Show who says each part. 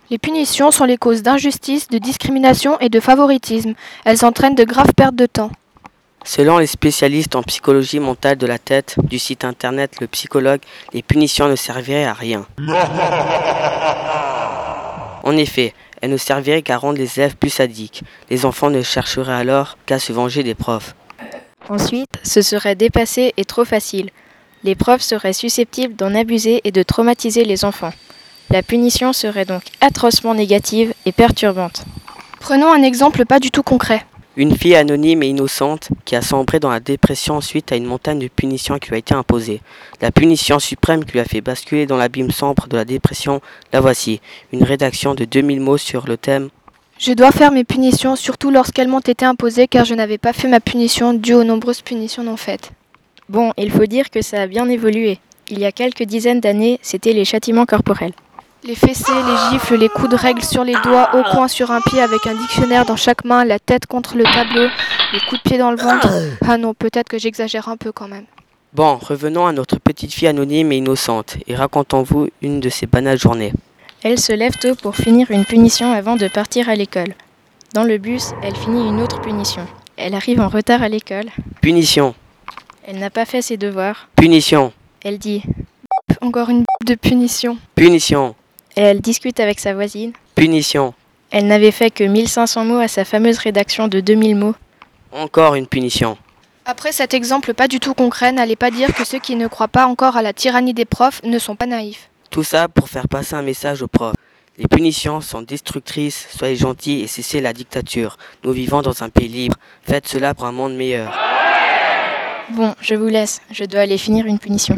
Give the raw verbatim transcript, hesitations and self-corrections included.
Speaker 1: Les punitions sont les causes d'injustice, de discrimination et de favoritisme. Elles entraînent de graves pertes de temps.
Speaker 2: Selon les spécialistes en psychologie mentale de la tête du site internet Le Psychologue, les punitions ne serviraient à rien. En effet, elles ne serviraient qu'à rendre les élèves plus sadiques. Les enfants ne chercheraient alors qu'à se venger des profs.
Speaker 3: Ensuite, ce serait dépassé et trop facile. Les profs seraient susceptibles d'en abuser et de traumatiser les enfants. La punition serait donc atrocement négative et perturbante.
Speaker 1: Prenons un exemple pas du tout concret.
Speaker 2: Une fille anonyme et innocente qui a sombré dans la dépression suite à une montagne de punitions qui lui a été imposée. La punition suprême qui lui a fait basculer dans l'abîme sombre de la dépression, la voici. Une rédaction de deux mille mots sur le thème «
Speaker 1: Je dois faire mes punitions, surtout lorsqu'elles m'ont été imposées car je n'avais pas fait ma punition due aux nombreuses punitions non faites. »
Speaker 3: Bon, il faut dire que ça a bien évolué. Il y a quelques dizaines d'années, c'était les châtiments corporels.
Speaker 1: Les fessées, les gifles, les coups de règle sur les doigts, au coin sur un pied avec un dictionnaire dans chaque main, la tête contre le tableau, les coups de pied dans le ventre. Ah non, peut-être que j'exagère un peu quand même.
Speaker 2: Bon, revenons à notre petite fille anonyme et innocente et racontons-vous une de ces banales journées.
Speaker 3: Elle se lève tôt pour finir une punition avant de partir à l'école. Dans le bus, elle finit une autre punition. Elle arrive en retard à l'école.
Speaker 2: Punition.
Speaker 3: Elle n'a pas fait ses devoirs.
Speaker 2: Punition.
Speaker 3: Elle dit
Speaker 1: « Encore une de punition. »
Speaker 2: Punition.
Speaker 3: Et elle discute avec sa voisine.
Speaker 2: Punition.
Speaker 3: Elle n'avait fait que mille cinq cents mots à sa fameuse rédaction de deux mille mots.
Speaker 2: Encore une punition.
Speaker 1: Après cet exemple pas du tout concret, n'allez pas dire que ceux qui ne croient pas encore à la tyrannie des profs ne sont pas naïfs.
Speaker 2: Tout ça pour faire passer un message aux profs. Les punitions sont destructrices, soyez gentils et cessez la dictature. Nous vivons dans un pays libre, faites cela pour un monde meilleur.
Speaker 3: Bon, je vous laisse, je dois aller finir une punition.